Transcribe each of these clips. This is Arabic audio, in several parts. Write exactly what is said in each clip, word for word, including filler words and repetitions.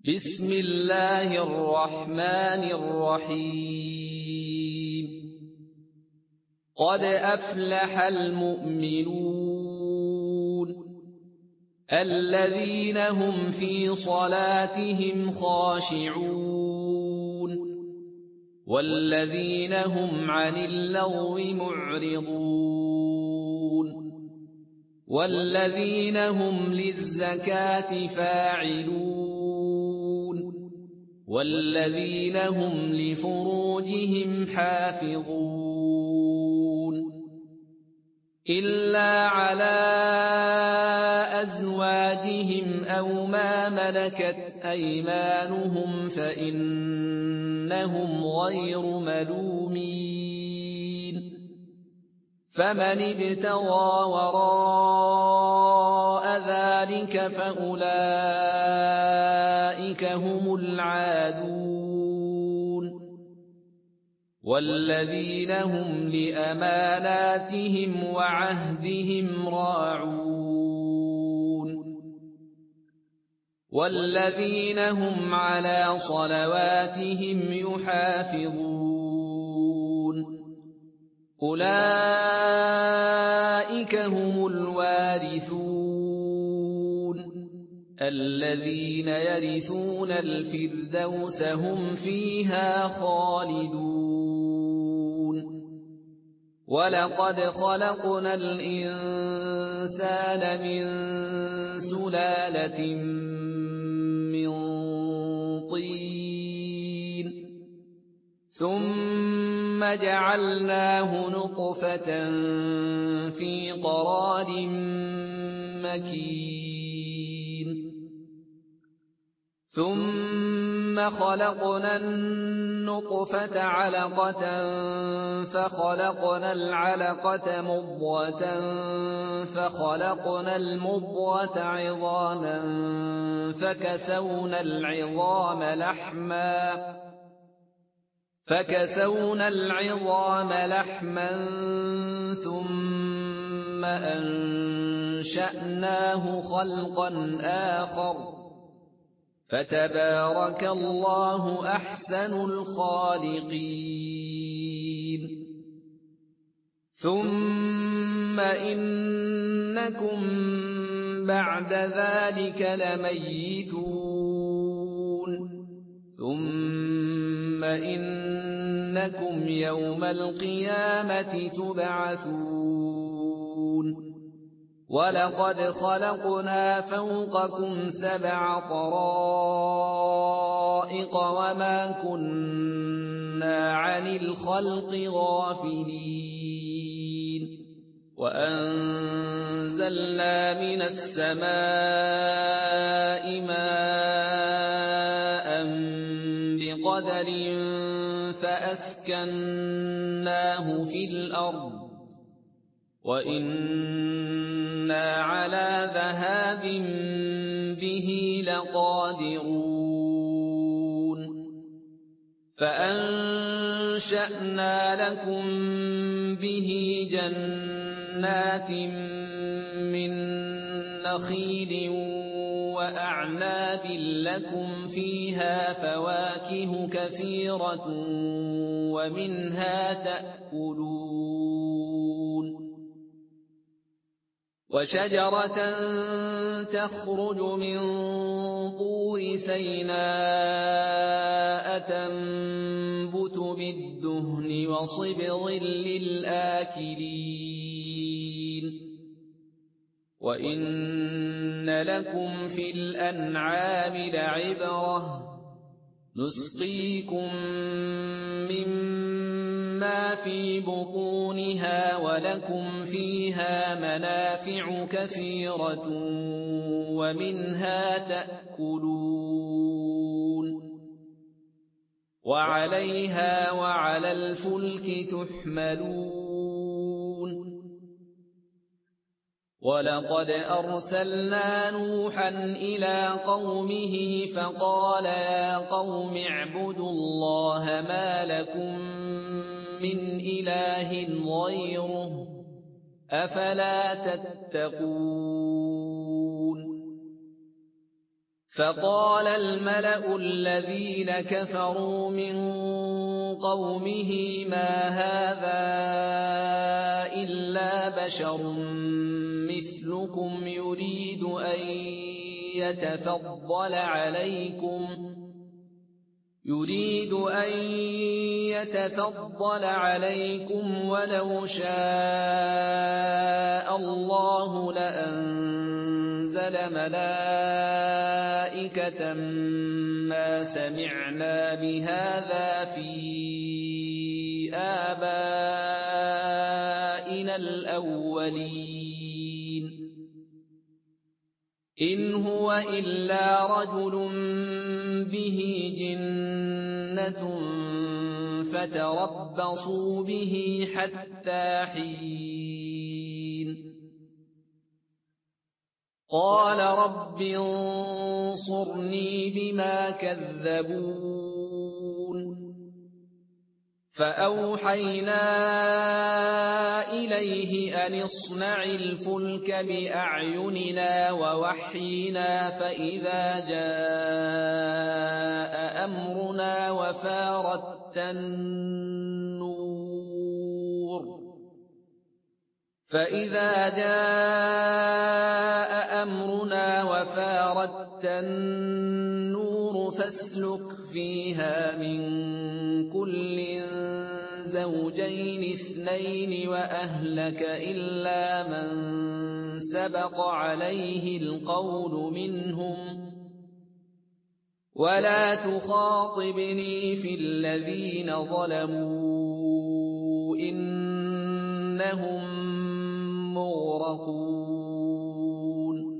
بسم الله الرحمن الرحيم قد أفلح المؤمنون الذين هم في صلاتهم خاشعون والذين هم عن اللغو معرضون والذين هم للزكاة فاعلون والذين هم لفروجهم حافظون إلا على أزواجهم أو ما ملكت أيمانهم فإنهم غير ملومين فمن ابتغى وراء ذلك فأولئك هم العادون والذين هم لأماناتهم وعهدهم راعون والذين هم على صلواتهم يحافظون أولئك هم الوارثون الذين يرثون الفردوس هم فيها خالدون ولقد خلقنا الإنسان من سلالة من طين ثم جعلناه نطفة في قرار مكين ثم خلقنا النطفة علقة فخلقنا العلقة مضغة فخلقنا المضغة عظاما فكسونا العظام لحما فكسونا العظام لحما ثم أنشأناه خلقا آخر فتبارك الله أحسن الخالقين ثم إنكم بعد ذلك لميتون ثم إنكم يوم القيامة تبعثون ولقد خلقنا فوقكم سبع طرائق وما كنا عن الخلق غافلين وأنزلنا من السماء ماء بقدر فأسكناه في الأرض وإنا على ذهاب به لقادرون فأنشأنا لكم به جنات من نخيل وأعناب لكم فيها فواكه كثيرة ومنها تأكلون وشجرة تخرج من طور سيناء تنبت بالدهن وصبغ للآكلين وإن لكم في الأنعام لعبرة نسقيكم مما في بطونها ولكم فيها منافع كثيرة ومنها تأكلون وعليها وعلى الفلك تحملون ولقد أرسلنا نوحا إلى قومه فقال يا قوم اعبدوا الله ما لكم من إله غيره أفلا تتقون فَقَالَ الْمَلَأُ الَّذِينَ كَفَرُوا مِن قَوْمِهِ مَا هَٰذَا إِلَّا بَشَرٌ مِّثْلُكُمْ يُرِيدُ أَن يَتَفَضَّلَ عَلَيْكُمْ يُرِيدُ أَن يَتَفَضَّلَ عَلَيْكُمْ وَلَوْ شَاءَ اللَّهُ لَأَنزَلَ مَلَائِكَةً مَّا سَمِعْنَا بِهَٰذَا فِي آبَائِنَا الْأَوَّلِينَ إِنْ هُوَ إِلَّا رَجُلٌ بِهِ جِنَّةٌ فَتَرَبَّصُوا بِهِ حَتَّىٰ حِينٍ قَالَ رَبِّ انصُرْنِي بِمَا كَذَّبُونِ فَأَوْحَيْنَا إِلَيْهِ أَنِ اصْنَعِ الْفُلْكَ بِأَعْيُنِنَا وَوَحْيِنَا فَإِذَا جَاءَ أَمْرُنَا وَفَارَ التَّنُّورُ فَإِذَا جَاءَ أَمْرُنَا وَفَارَ التَّنُّورُ فَاسْلُكْ فِيهَا مِن كُلٍّ زَوْجَيْنِ اثْنَيْنِ وَأَهْلَكَ إِلَّا مَن سَبَقَ عَلَيْهِ الْقَوْلُ مِنْهُمْ وَلَا تُخَاطِبْنِي فِي الَّذِينَ ظَلَمُوا إِنَّهُم مُّغْرَقُونَ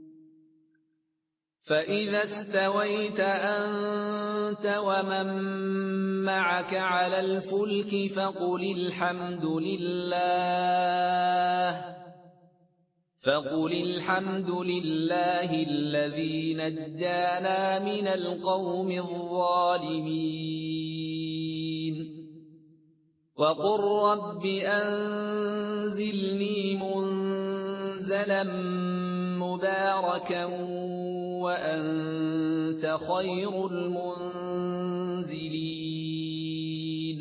فَإِذَا اسْتَوَيْتَ أَنتَ وَمَن مَّعَكَ عَلَى الْفُلْكِ فَقُلِ الْحَمْدُ لِلَّهِ فَقُلِ الْحَمْدُ لِلَّهِ الَّذِي نَجَّانَا مِنَ الْقَوْمِ الظَّالِمِينَ وَقُل رَّبِّ أَنزِلْنِي مُنزَلًا مُّبَارَكًا وَأَنتَ خَيْرُ الْمُنزِلِينَ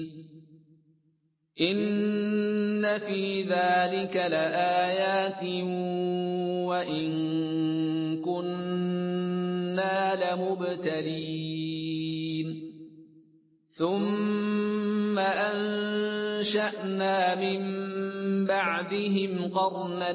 إِنَّ فِي ذَٰلِكَ لَآيَاتٍ وَإِن كُنَّا لَمُبْتَلِينَ ثُمَّ أَنشَأْنَا مِن بَعْدِهِمْ قَرْنًا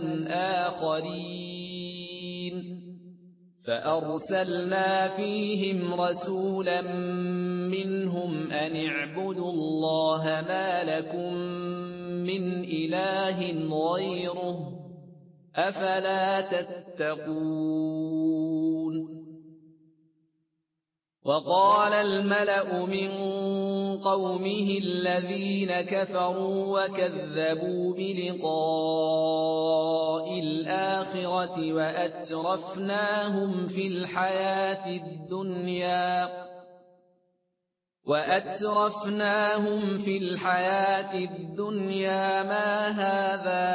آخَرِينَ فَأَرْسَلْنَا فِيهِمْ رَسُولًا مِّنْهُمْ أَنِ اعْبُدُوا اللَّهَ مَا لَكُم مِّنْ إِلَٰهٍ غَيْرُهُ ۖ أَفَلَا تَتَّقُونَ وَقَالَ الْمَلَأُ مِن قَوْمِهِ الَّذِينَ كَفَرُوا وَكَذَّبُوا بِلِقَاءِ الْآخِرَةِ وَأَتْرَفْنَاهُمْ فِي الْحَيَاةِ الدُّنْيَا وَأَتْرَفْنَاهُمْ فِي الْحَيَاةِ الدُّنْيَا مَا هَٰذَا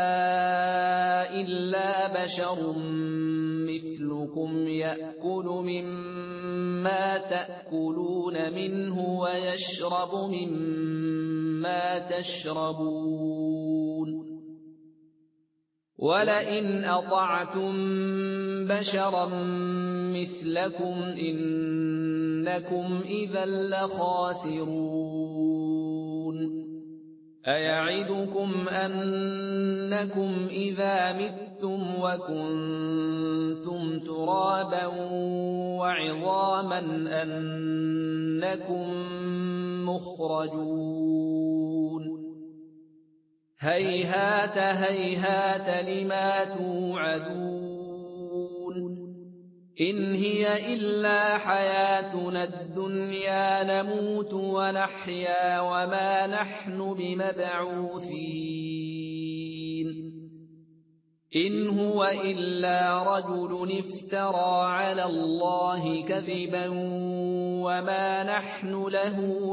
إِلَّا بَشَرٌ مِّثْلُكُمْ يَأْكُلُ مِمَّا تَأْكُلُونَ مِنْهُ وَيَشْرَبُ مِمَّا تَشْرَبُونَ وَلَئِنْ أَطَعْتُم بَشَرًا مِّثْلَكُمْ إِنَّكُمْ إِذًا لَّخَاسِرُونَ أَيَعِدُكُمْ أَنَّكُمْ إِذَا مِتُّمْ وَكُنتُمْ تُرَابًا وَعِظَامًا أَنَّكُم مُّخْرَجُونَ هَيْهَاتَ هَيْهَاتَ لِمَا تُوعَدُونَ إِنْ هِيَ إِلَّا حَيَاتُنَا الدُّنْيَا نَمُوتُ وَنَحْيَا وَمَا نَحْنُ بِمَبْعُوثِينَ إِنْ هُوَ إِلَّا رَجُلٌ افْتَرَىٰ عَلَى اللَّهِ كَذِبًا وَمَا نَحْنُ لَهُ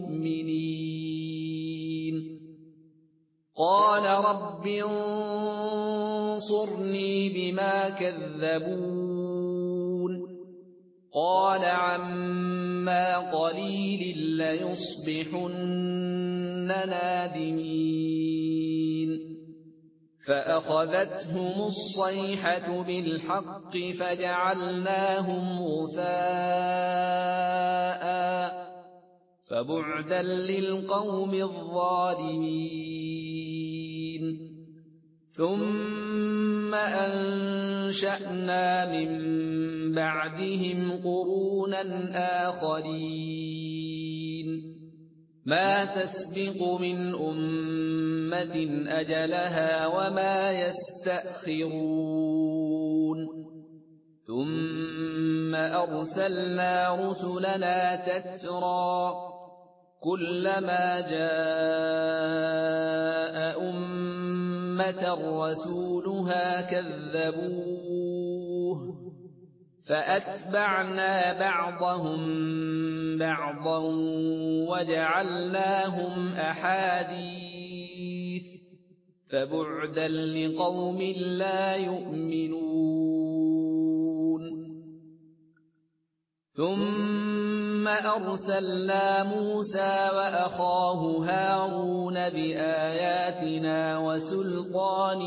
بِمُؤْمِنِينَ قَالَ رَبِّ انصُرْنِي بِمَا كَذَّبُونِ قَالَ عَمَّا قَلِيلٍ لَّيُصْبِحُنَّ نَادِمِينَ فَأَخَذَتْهُمُ الصَّيْحَةُ بِالْحَقِّ فَجَعَلْنَاهُمْ غُثَاءً ۚ فَبُعْدًا لِّلْقَوْمِ الظَّالِمِينَ ثُمَّ أَنشَأْنَا مِن بَعْدِهِمْ قُرُونًا آخَرِينَ مَا تَسْبِقُ مِنْ أُمَّةٍ أَجَلَهَا وَمَا يَسْتَأْخِرُونَ ثُمَّ أَرْسَلْنَا رُسُلَنَا تَتْرَىٰ ۖ كُلَّمَا جَاءَ أُمَّةً رَّسُولُهَا كَذَّبُوهُ فَأَتْبَعْنَا بَعْضَهُم بَعْضًا وَجَعَلْنَاهُمْ أَحَادِيثَ ۚ فَبُعْدًا لِّقَوْمٍ لَّا يُؤْمِنُونَ ثُمَّ أَرْسَلْنَا مُوسَىٰ وَأَخَاهُ هَارُونَ بِآيَاتِنَا وَسُلْطَانٍ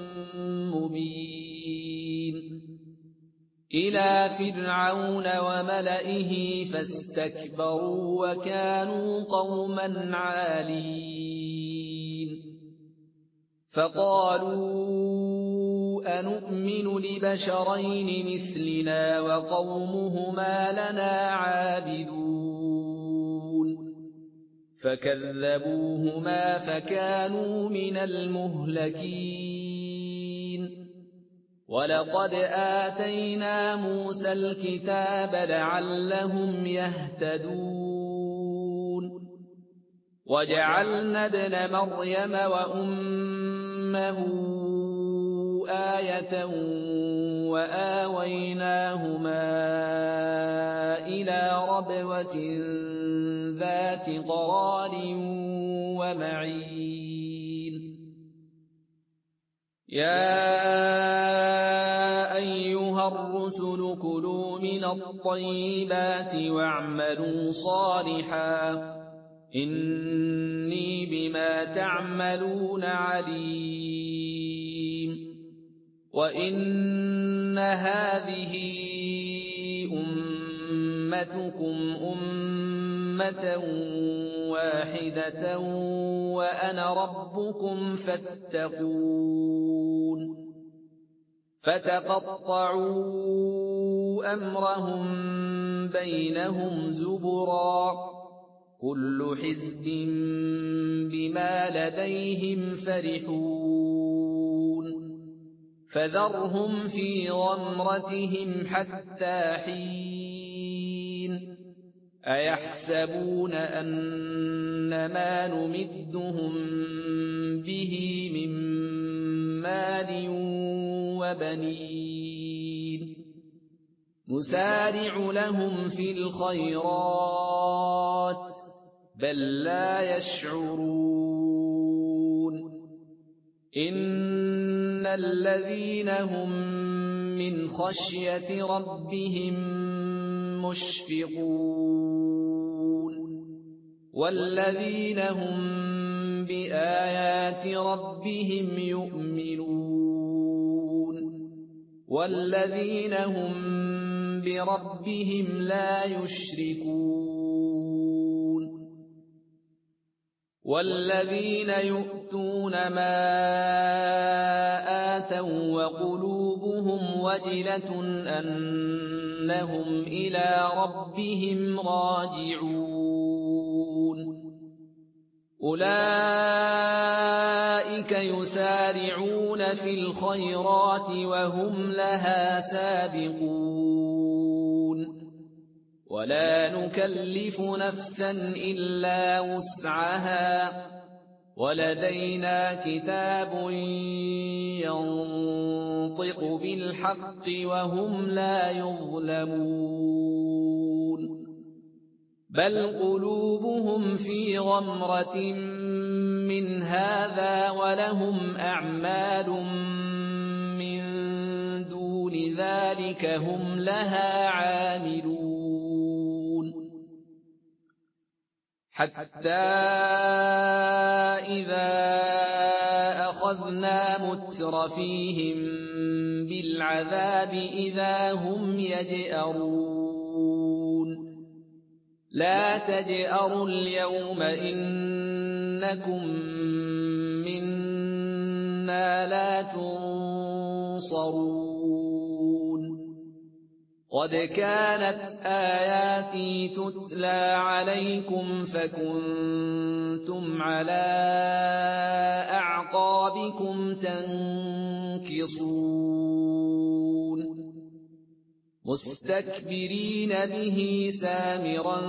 مُّبِينٍ إِلَىٰ فِرْعَوْنَ وَمَلَئِهِ فَاسْتَكْبَرُوا وَكَانُوا قَوْمًا عَالِينَ فَقَالُوا أَنُؤْمِنُ لِبَشَرَيْنِ مِثْلِنَا وَقَوْمُهُمَا لَنَا عَابِدُونَ فَكَذَّبُوهُمَا فَكَانُوا مِنَ الْمُهْلَكِينَ وَلَقَدْ آتَيْنَا مُوسَى الْكِتَابَ لَعَلَّهُمْ يَهْتَدُونَ وَجَعَلْنَا ابْنَ مَرْيَمَ وَأُمَّهُ آيَةً وَآوَيْنَاهُمَا إِلَىٰ رَبْوَةٍ ذَاتِ قَرَارٍ وَمَعِينٍ يَا أَيُّهَا الرُّسُلُ كُلُوا مِنَ الطَّيِّبَاتِ وَاعْمَلُوا صَالِحًا ۖ إِنِّي بِمَا تَعْمَلُونَ عَلِيمٌ وَإِنَّ هَٰذِهِ أُمَّتُكُمْ أُمَّةً وَاحِدَةً وَأَنَا رَبُّكُمْ فَاتَّقُونِ فَتَقَطَّعُوا أَمْرَهُم بَيْنَهُمْ زُبُرًا ۖ كُلُّ حِزْبٍ بِمَا لَدَيْهِمْ فَرِحُونَ فَذَرْهُمْ فِي غَمْرَتِهِمْ حَتَّىٰ حِينٍ أَيَحْسَبُونَ أَنَّمَا نُمِدُّهُم بِهِ مِن مَّالٍ وَبَنِينَ نُسَارِعُ لَهُمْ فِي الْخَيْرَاتِ بَل لَّا يَشْعُرُونَ إِنَّ الَّذِينَ هُم مِّنْ خَشْيَةِ رَبِّهِم مُّشْفِقُونَ وَالَّذِينَ هُم بِآيَاتِ رَبِّهِمْ يُؤْمِنُونَ وَالَّذِينَ هُم بِرَبِّهِمْ لَا يُشْرِكُونَ وَالَّذِينَ يُؤْتُونَ مَا آتَوا وَّقُلُوبُهُمْ وَجِلَةٌ أَنَّهُمْ إِلَىٰ رَبِّهِمْ رَاجِعُونَ أُولَٰئِكَ يُسَارِعُونَ فِي الْخَيْرَاتِ وَهُمْ لَهَا سَابِقُونَ وَلَا نُكَلِّفُ نَفْسًا إِلَّا وُسْعَهَا ۖ وَلَدَيْنَا كِتَابٌ يَنطِقُ بِالْحَقِّ وَهُمْ لَا يُظْلَمُونَ بَلْ قُلُوبُهُمْ فِي غَمْرَةٍ مِّنْ هَٰذَا وَلَهُمْ أَعْمَالٌ مِّن دُونِ ذَلِكَ هُمْ لَهَا عَامِلُونَ حَتَّى إِذَا أَخَذْنَا مُتْرَفِيهِم بِالْعَذَابِ إِذَا هُمْ يَجْأَرُونَ لَا تَجْأَرُوا الْيَوْمَ إِنَّكُم مِّنَّا لَا تُنصَرُونَ قَدْ كَانَتْ آيَاتِي تُتْلَىٰ عَلَيْكُمْ فَكُنتُمْ عَلَىٰ أَعْقَابِكُمْ تَنكِصُونَ مُسْتَكْبِرِينَ بِهِ سَامِرًا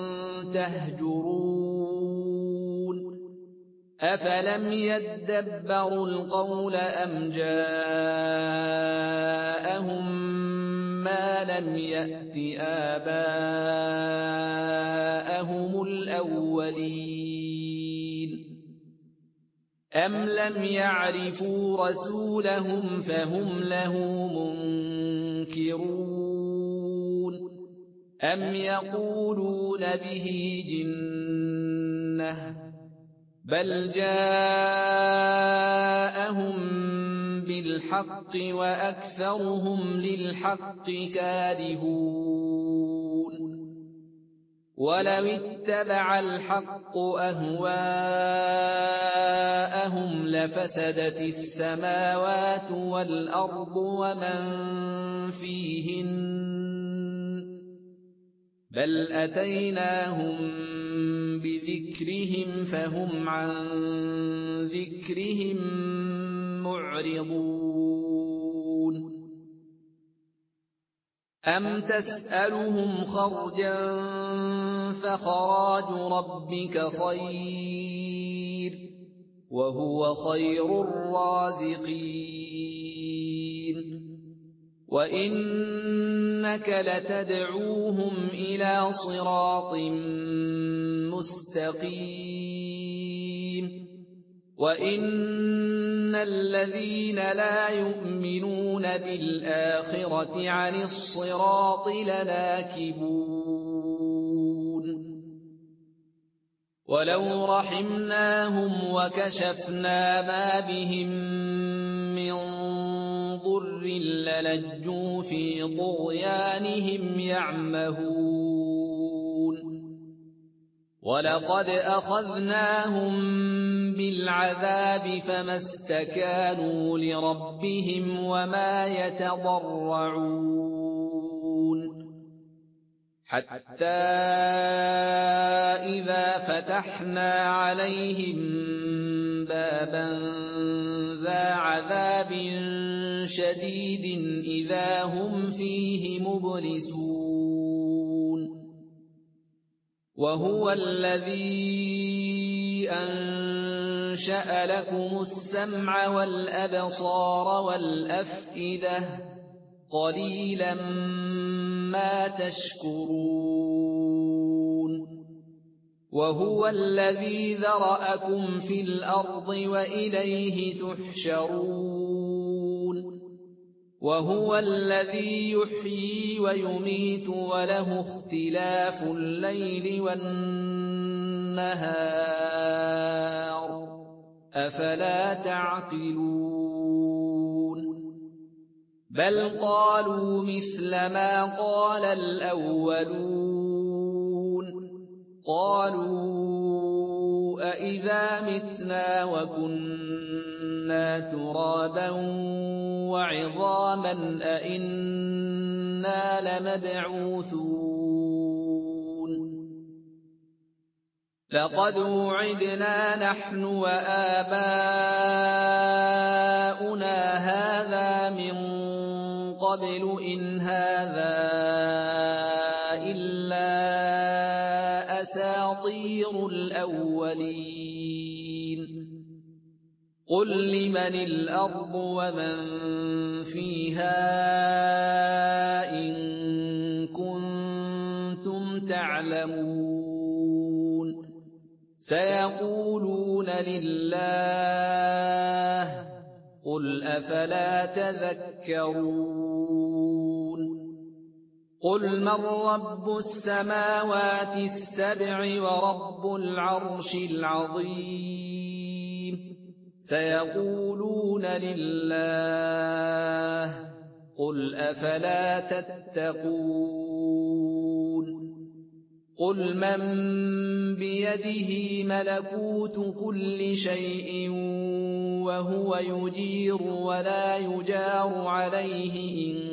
تَهْجُرُونَ أَفَلَمْ يَدَّبَّرُوا الْقَوْلَ أَمْ جَاءَهُم مَّا لَمْ يَأْتِ آبَاءَهُمُ الْأَوَّلِينَ أَمْ لَمْ يَعْرِفُوا رَسُولَهُمْ فَهُمْ لَهُ مُنكِرُونَ أَمْ يَقُولُونَ بِهِ جِنَّةٌ بَلْ جَاءَهُم بِالْحَقِّ وَأَكْثَرُهُمْ لِلْحَقِّ كَارِهُونَ وَلَوِ اتَّبَعَ الْحَقُّ أَهْوَاءَهُمْ لَفَسَدَتِ السَّمَاوَاتُ وَالْأَرْضُ وَمَن فِيهِنَّ بَلْ أَتَيْنَاهُم بِذِكْرِهِمْ فَهُمْ عَن ذِكْرِهِم مُّعْرِضُونَ أَمْ تَسْأَلُهُمْ خَرْجًا فَخَرَاجُ رَبِّكَ خَيْرٌ ۖ وَهُوَ خَيْرُ الرَّازِقِينَ وَإِنَّكَ لَتَدْعُوهُمْ إِلَىٰ صِرَاطٍ مُّسْتَقِيمٍ وَإِنَّ الَّذِينَ لَا يُؤْمِنُونَ بِالْآخِرَةِ عَنِ الصِّرَاطِ لَنَاكِبُونَ وَلَوْ رَحِمْنَاهُمْ وَكَشَفْنَا مَا بِهِم مِّن ضُرٍّ لَّلَجُّوا فِي طُغْيَانِهِمْ يَعْمَهُونَ وَلَقَدْ أَخَذْنَاهُم بِالْعَذَابِ فَمَا اسْتَكَانُوا لِرَبِّهِمْ وَمَا يَتَضَرَّعُونَ حَتَّىٰ إِذَا فَتَحْنَا عَلَيْهِم بَابًا ذَا عَذَابٍ شَدِيدٍ إِذَا هُمْ فِيهِ مُبْلِسُونَ وَهُوَ الَّذِي أَنشَأَ لَكُمُ السَّمْعَ وَالْأَبْصَارَ وَالْأَفْئِدَةَ ۚ قَلِيلًا مَّا تَشْكُرُونَ وَهُوَ الَّذِي ذَرَأَكُمْ فِي الْأَرْضِ وَإِلَيْهِ تُحْشَرُونَ وَهُوَ الَّذِي يُحْيِي وَيُمِيتُ وَلَهُ اخْتِلَافُ اللَّيْلِ وَالنَّهَارِ ۚ أَفَلَا تَعْقِلُونَ بَلْ قَالُوا مِثْلَ مَا قَالَ الْأَوَّلُونَ قَالُوا أَإِذَا مِتْنَا وَكُنَّا تُرَابًا وَعِظَامًا أَإِنَّا لَمَبْعُوثُونَ لَقَدْ وُعِدْنَا نَحْنُ وَآبَاؤُنَا هَٰذَا مِن قَبْلُ إِنْ هَٰذَا إِلَّا أَسَاطِيرُ الْأَوَّلِينَ قُل لِّمَنِ الْأَرْضُ وَمَن فِيهَا إِن كُنتُمْ تَعْلَمُونَ سَيَقُولُونَ لِلَّهِ ۚ قُلْ أَفَلَا تَذَكَّرُونَ قُلْ مَن رَّبُّ السَّمَاوَاتِ السَّبْعِ وَرَبُّ الْعَرْشِ الْعَظِيمِ سَيَقُولُونَ لِلَّهِ ۚ قُلْ أَفَلَا تَتَّقُونَ قُلْ مَن بِيَدِهِ مَلَكُوتُ كُلِّ شَيْءٍ وَهُوَ يُجِيرُ وَلَا يُجَارُ عَلَيْهِ إِن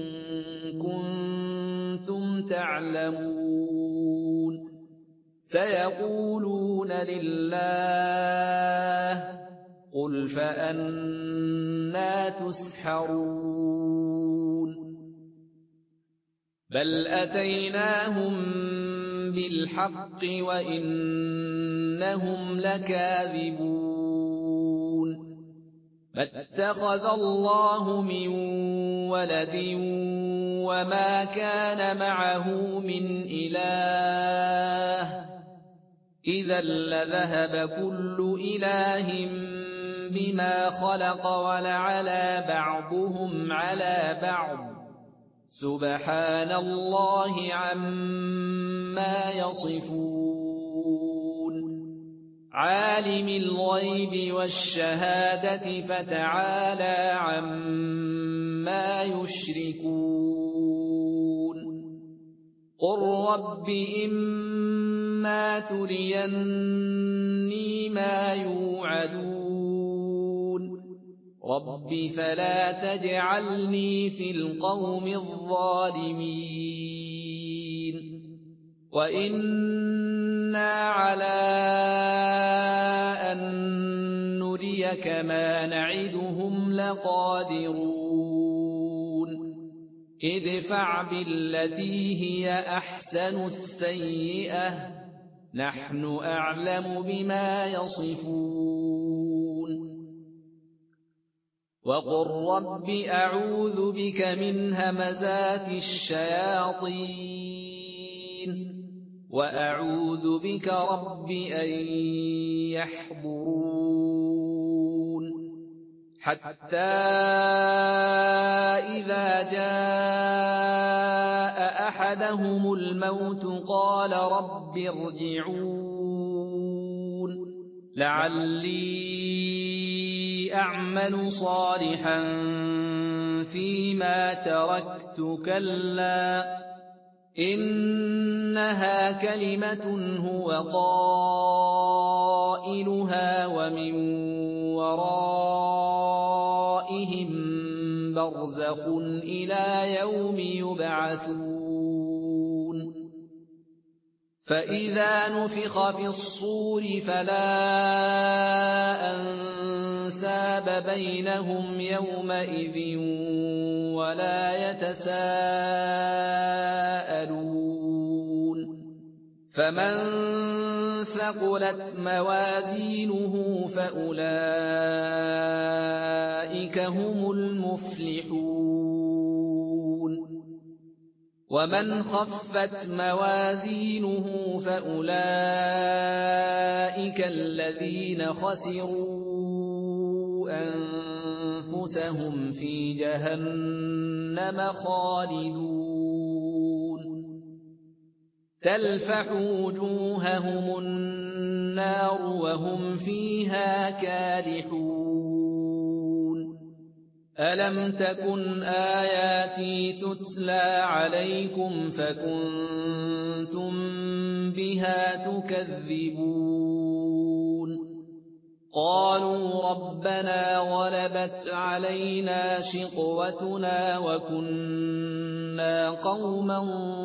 كُنتُمْ تَعْلَمُونَ سَيَقُولُونَ لِلَّهِ ۚ قُلْ فَأَنَّىٰ تُسْحَرُونَ بَلْ أَتَيْنَاهُم بِالْحَقِّ وَإِنَّهُمْ لَكَاذِبُونَ مَا اتَّخَذَ اللَّهُ مِن وَلَدٍ وَمَا كَانَ مَعَهُ مِنْ إِلَٰهٍ ۚ إِذًا لَّذَهَبَ كُلُّ إِلَٰهٍ بِمَا خَلَقَ وَلَعَلَا بَعْضُهُمْ عَلَىٰ بَعْضٍ ۚ سُبْحَانَ اللَّهِ عَمَّا يَصِفُونَ عَالِمِ الْغَيْبِ وَالشَّهَادَةِ فَتَعَالَىٰ عَمَّا يُشْرِكُونَ قُل رَّبِّ إِمَّا تُرِيَنِّي مَا يُوعَدُونَ رَبِّ فَلَا تَجْعَلْنِي فِي الْقَوْمِ الظَّالِمِينَ وَإِنَّا عَلَىٰ أَن نُّرِيَكَ مَا نَعِدُهُمْ لَقَادِرُونَ ادْفَعْ بِالَّتِي هِيَ أَحْسَنُ السَّيِّئَةَ ۚ نَحْنُ أَعْلَمُ بِمَا يَصِفُونَ وَقُل رَّبِّ أَعُوذُ بِكَ مِنْ هَمَزَاتِ الشَّيَاطِينِ وَأَعُوذُ بِكَ رَبِّ أَن يَحْضُرُونِ حَتَّىٰ إِذَا جَاءَ أَحَدَهُمُ الْمَوْتُ قَالَ رَبِّ ارْجِعُونِ لَعَلِّي أَعْمَلُ صَالِحًا فِيمَا تَرَكْتُ ۚ كَلَّا إِنَّهَا كَلِمَةٌ هُوَ قَائِلُهَا وَمِن وَرَائِهِم بَرْزَخٌ إِلَىٰ يَوْمِ يُبْعَثُونَ فَإِذَا نُفِخَ فِي الصُّورِ فَلَا أَنسَابَ بَيْنَهُمْ يَوْمَئِذٍ وَلَا يَتَسَاءَلُونَ فَمَن ثَقُلَتْ مَوَازِينُهُ فَأُولَٰئِكَ هُمُ الْمُفْلِحُونَ وَمَنْ خَفَّتْ مَوَازِينُهُ فَأُولَٰئِكَ الَّذِينَ خَسِرُوا أَنفُسَهُمْ فِي جَهَنَّمَ خَالِدُونَ تَلْفَحُ وُجُوهَهُمُ النَّارُ وَهُمْ فِيهَا كَالِحُونَ أَلَمْ تَكُنْ آيَاتِي تُتْلَىٰ عَلَيْكُمْ فَكُنتُم بِهَا تُكَذِّبُونَ قَالُوا رَبَّنَا غَلَبَتْ عَلَيْنَا شِقْوَتُنَا وَكُنَّا قَوْمًا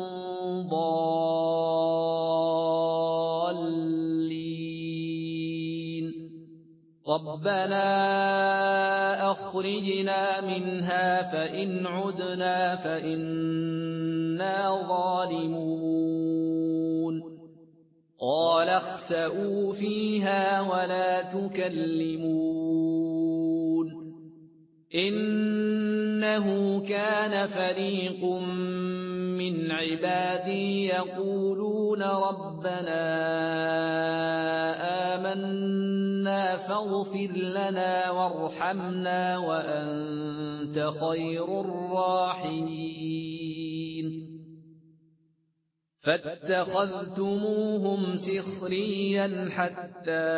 ضَالِّينَ رَبَّنَا أَخْرِجْنَا مِنْهَا فَإِنْ عُدْنَا فَإِنَّا ظَالِمُونَ قَالَ اخْسَئُوا فِيهَا وَلَا تُكَلِّمُونِ إِنَّهُ كَانَ فَرِيقٌ مِّنْ عِبَادِي يَقُولُونَ رَبَّنَا آمَنَّا فَاغْفِرْ لَنَا وَارْحَمْنَا وَأَنتَ خَيْرُ الرَّاحِمِينَ فَاتَّخَذْتُمُوهُمْ سِخْرِيًّا حَتَّىٰ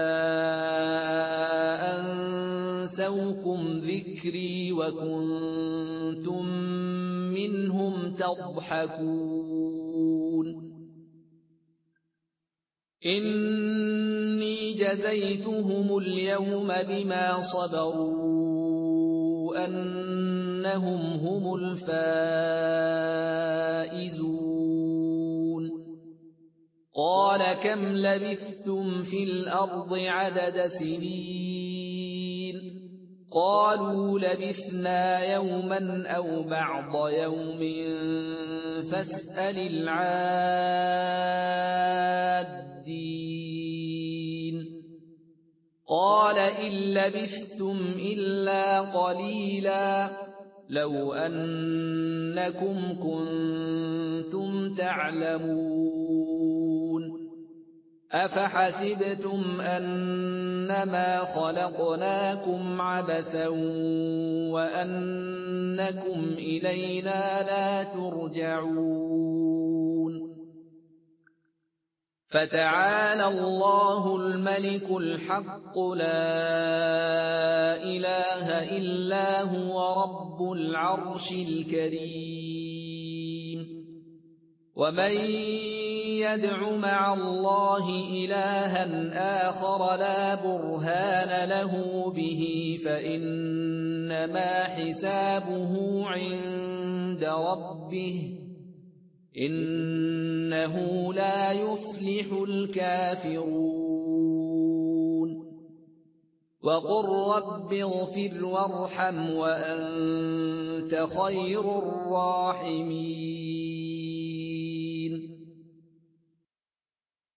أَنسَوْكُمْ ذِكْرِي وَكُنتُم مِّنْهُمْ تَضْحَكُونَ إِنِّي جَزَيْتُهُمُ الْيَوْمَ بِمَا صَبَرُوا أَنَّهُمْ هُمُ الْفَائِزُونَ قَالَ كَمْ لَبِثْتُمْ فِي الْأَرْضِ عَدَدَ سِنِينَ قَالُوا لَبِثْنَا يَوْمًا أَوْ بَعْضَ يَوْمٍ فَاسْأَلِ الْعَادِّينَ قَالَ إِن لَّبِثْتُمْ إِلَّا قَلِيلًا لَّوْ أَنَّكُمْ كُنتُمْ تَعْلَمُونَ أَفَحَسِبْتُمْ أَنَّمَا خَلَقْنَاكُمْ عَبَثًا وَأَنَّكُمْ إِلَيْنَا لَا تُرْجَعُونَ فَتَعَالَى اللَّهُ الْمَلِكُ الْحَقُّ لَا إِلَٰهَ إِلَّا هُوَ رَبُّ الْعَرْشِ الْكَرِيمِ وَمَن يَدْعُ مَعَ اللَّهِ إِلَٰهًا آخَرَ لَا بُرْهَانَ لَهُ بِهِ فَإِنَّمَا حِسَابُهُ عِندَ رَبِّهِ ۚ إِنَّهُ لَا يُفْلِحُ الْكَافِرُونَ وَقُل رَّبِّ اغْفِرْ وَارْحَمْ وَأَنتَ خَيْرُ الرَّاحِمِينَ